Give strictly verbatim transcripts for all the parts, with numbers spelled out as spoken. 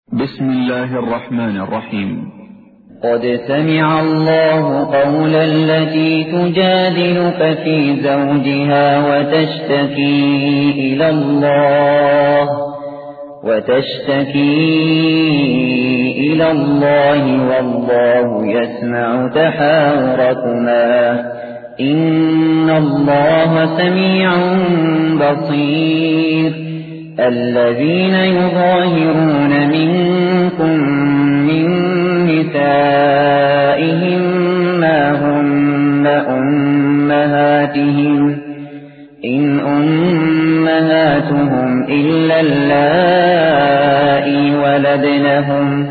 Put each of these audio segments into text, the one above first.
بسم الله الرحمن الرحيم. قد سمع الله قول التي تجادلك في زوجها وتشتكي إلى الله وتشتكي إلى الله والله يسمع تحاوركما إن الله سميع بصير. الذين يظاهرون منكم من نسائهم ما هن أمهاتهم إن أمهاتهم إلا اللائي ولدنهم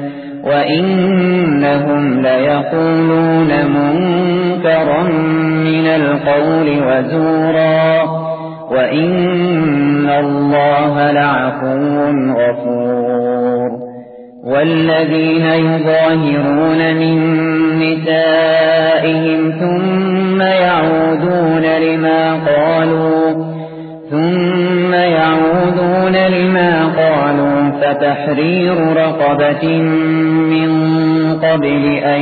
وإنهم ليقولون منكرا من القول وزورا وإن الله لعفو غفور. والذين يظاهرون من نسائهم ثم يعودون لما قالوا ثم يعودون لما قالوا فتحرير رقبة من قبل أن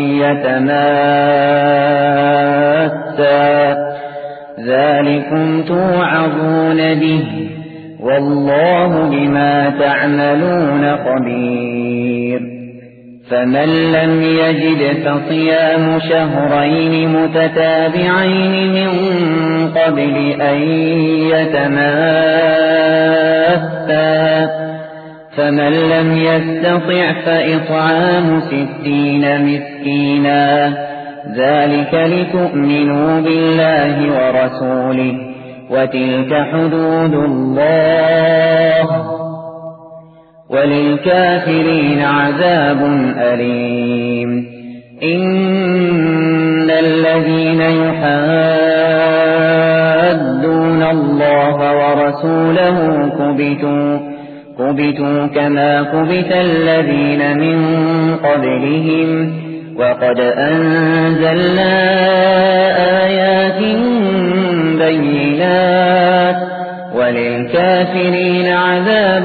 يتماسا ذلكم توعظون به والله بما تعملون خبير. فمن لم يجد فصيام شهرين متتابعين من قبل أن يتماسا فمن لم يستطع فإطعام ستين مسكينا ذلك لتؤمنوا بالله ورسوله وتلك حدود الله وللكافرين عذاب أليم. إن الذين يحادون الله ورسوله كبتوا كبتوا كما كبت الذين من قبلهم وقد أنزلنا آيات بينات وللكافرين عذاب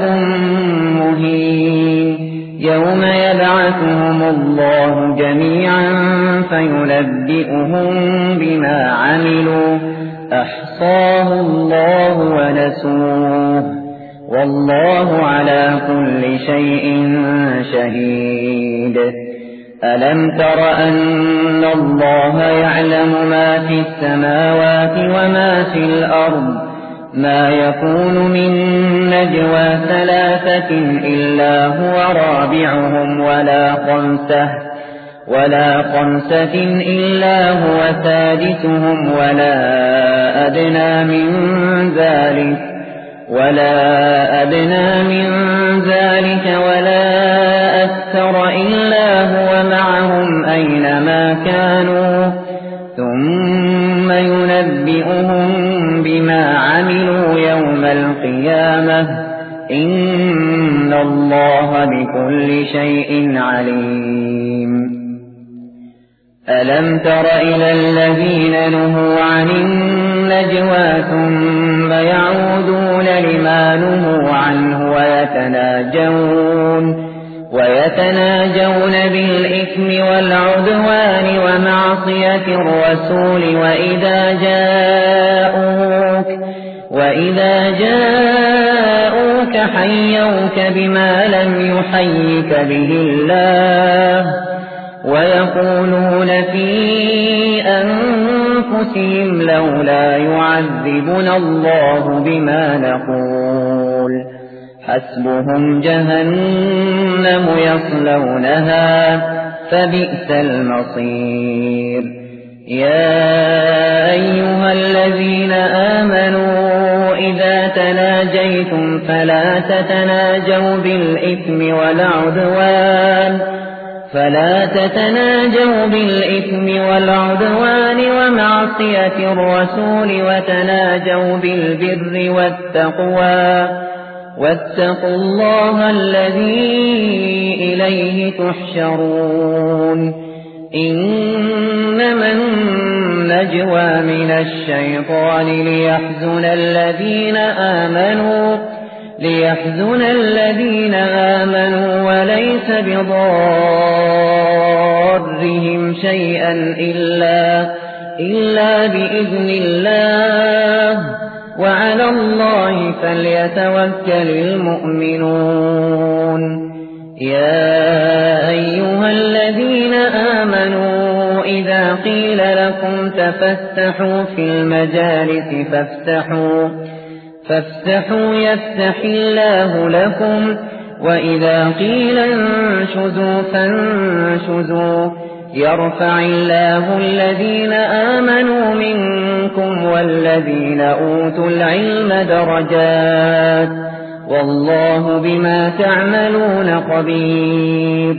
مهين. يوم يبعثهم الله جميعا فينبئهم بما عملوا أحصاه الله ونسوه والله على كل شيء شهيد. ألم تر أن الله يعلم ما في السماوات وما في الأرض ما يكون من نجوى ثلاثة إلا هو رابعهم ولا خمسة ولا خمسة إلا هو سادسهم ولا أدنى من ذلك ولا أدنى من ذلك ولا أكثر إلا هو معهم أينما كانوا ثم ينبئهم بما عملوا يوم القيامة إن الله بكل شيء عليم. ألم تر إلى الذين نهوا عن النجوى ثم يعودون لما نهوا عنه ويتناجون ويتناجون بالإثم والعدوان ومعصية الرسول وإذا جاءوك وإذا جاءوك حيوك بما لم يحيك به الله ويقولون في أنفسهم لولا يعذبنا الله بما نقول حسبهم جهنم يصلونها فبئس المصير. يا أيها الذين آمنوا إذا تناجيتم فلا تتناجوا بالإثم والعدوان فلا تتناجوا بالإثم والعدوان ومعصية الرسول وتناجوا بالبر والتقوى واتقوا الله الذي إليه تحشرون. إنما النجوى من الشيطان ليحزن الذين آمنوا ليحزن الذين آمنوا ليس بضارهم شيئا إلا, إلا بإذن الله وعلى الله فليتوكل المؤمنون يا أيها الذين آمنوا إذا قيل لكم تفسحوا في المجالس فافتحوا, فافتحوا يفتح الله لكم وإذا قيل انشزوا فانشزوا يرفع الله الذين آمنوا منكم والذين أوتوا العلم درجات والله بما تعملون خبير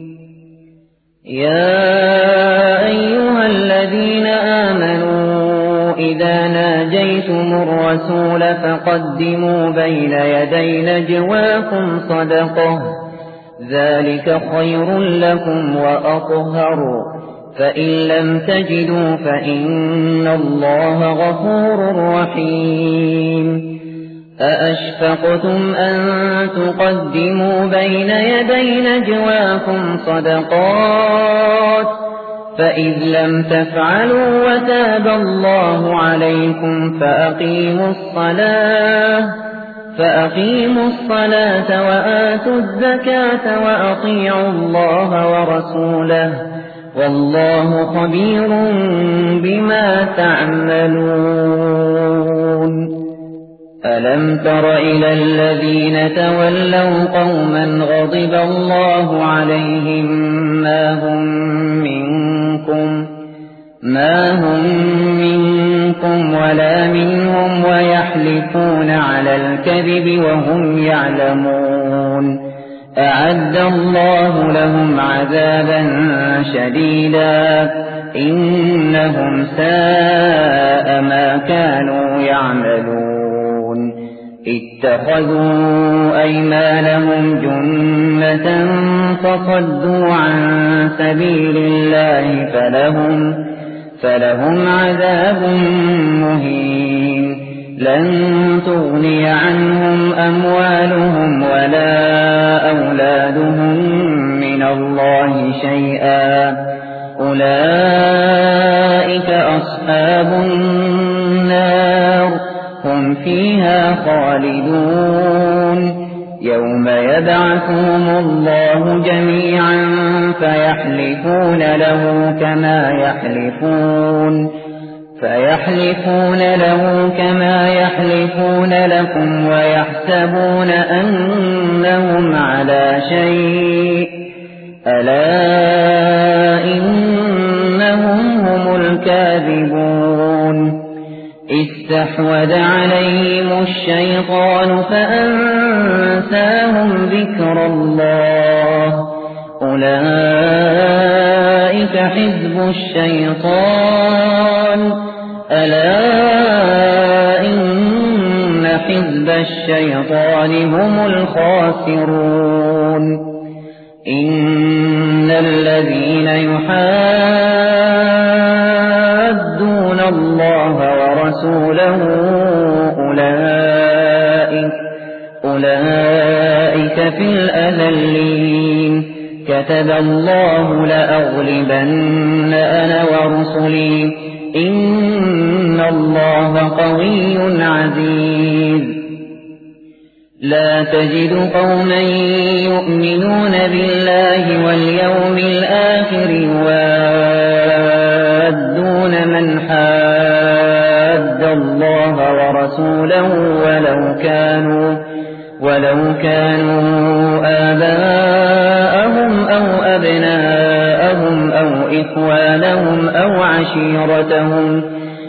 يا أيها الذين آمنوا إذا ناجيتم الرسول فقدموا بين يدي نجواكم صدقة ذلك خير لكم وأطهر فإن لم تجدوا فإن الله غفور رحيم أأشفقتم أن تقدموا بين يدي نجواكم صدقات فإذ لم تفعلوا وتاب الله عليكم فأقيموا الصلاة فأقيموا الصلاة وآتوا الزكاة وأطيعوا الله ورسوله والله خبير بما تعملون ألم تر إلى الذين تولوا قوما غضب الله عليهم ما هم منكم ما هم منكم ولا منهم ويحلفون على الكذب وهم يعلمون أعد الله لهم عذابا شديدا إنهم ساء ما كانوا يعملون اتخذوا أيمانهم جنة فصدوا عن سبيل الله فلهم فلهم عذاب مهين لن تغني عنهم أموالهم ولا أولادهم من الله شيئا أولئك أصحاب النار هم فيها خالدون يوم يبعثهم الله جميعا فيحلفون له كما يحلفون فيحلفون له كما يحلفون لكم ويحسبون أنهم على شيء ألا إنهم هم الكاذبون استحوذ عليهم الشيطان فأنساهم ذكر الله أولئك حزب الشيطان ألا إن حزب الشيطان هم الخاسرون إن الذين يحادون الله ورسوله أولئك, أولئك في الأذلين كتب الله لأغلبن أنا ورسلي إن الله قوي عزيز لا تجد قوما يؤمنون بالله واليوم الآخر يوادون من حاد الله ورسوله ولو كانوا ولو كانوا آباءهم أو أبناءهم أو إخوانهم أو عشيرتهم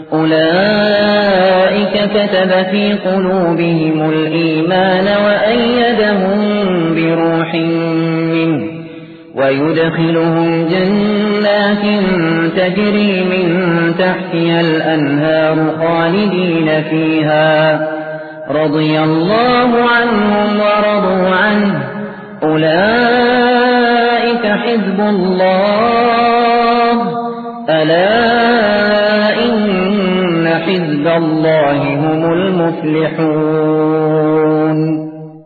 أولئك كتب في قلوبهم الإيمان وأيدهم بروح منه ويدخلهم جنات تجري من تحتها الأنهار خالدين فيها رضي الله عنهم ورضوا عنه أولئك حزب الله ألا إن حزب الله هم المفلحون